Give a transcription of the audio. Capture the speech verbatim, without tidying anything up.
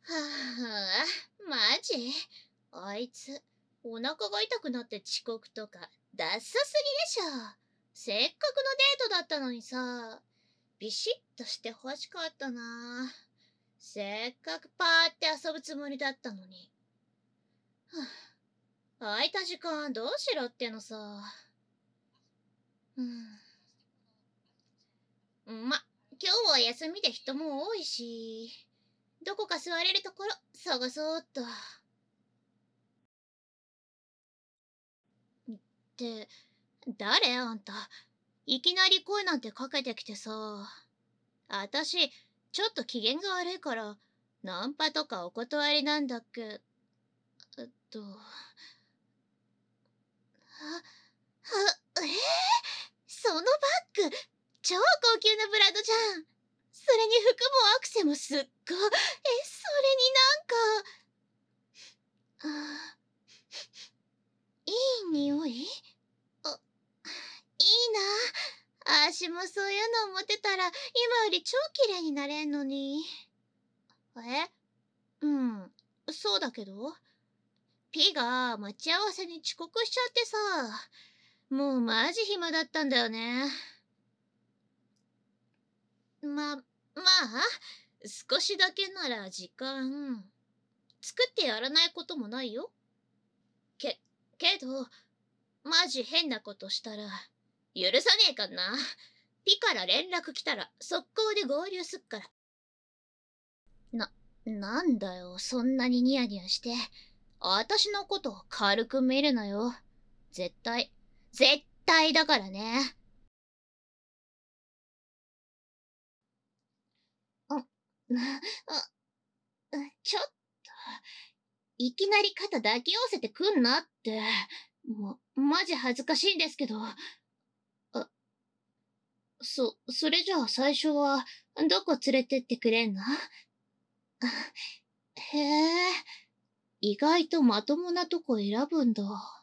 はあ、マジ？あいつ、お腹が痛くなって遅刻とか、ダッサすぎでしょ。せっかくのデートだったのにさ、ビシッとして欲しかったな。せっかくパーって遊ぶつもりだったのに。はあ、空いた時間どうしろってのさ。うん。ま、今日は休みで人も多いし、どこか座れるところ探そうっと。って、誰あんた。いきなり声なんてかけてきてさ。あたし、ちょっと機嫌が悪いから、ナンパとかお断りなんだっけ。えっと。は、は、えー、そのバッグ、超高級なブランドじゃん。それに服もアクセもすっごい。え、それになんか、あ、いい匂い？あ、いいな。あーしもそういうの持ってたら、今より超綺麗になれんのに。え？うん、そうだけど。ピが待ち合わせに遅刻しちゃってさ、もうマジ暇だったんだよね。ま、まあ、少しだけなら時間、作ってやらないこともないよ。け、けど、マジ変なことしたら、許さねえかんな。ピから連絡来たら速攻で合流すっから。な、なんだよ、そんなにニヤニヤして。あたしのことを軽く見るなよ。絶対、絶対だからね。あ、あ、ちょっと、いきなり肩抱き寄せてくんなって。もう、マジ恥ずかしいんですけど。あ、そ、それじゃあ最初は、どこ連れてってくれんの？へえ、意外とまともなとこ選ぶんだ。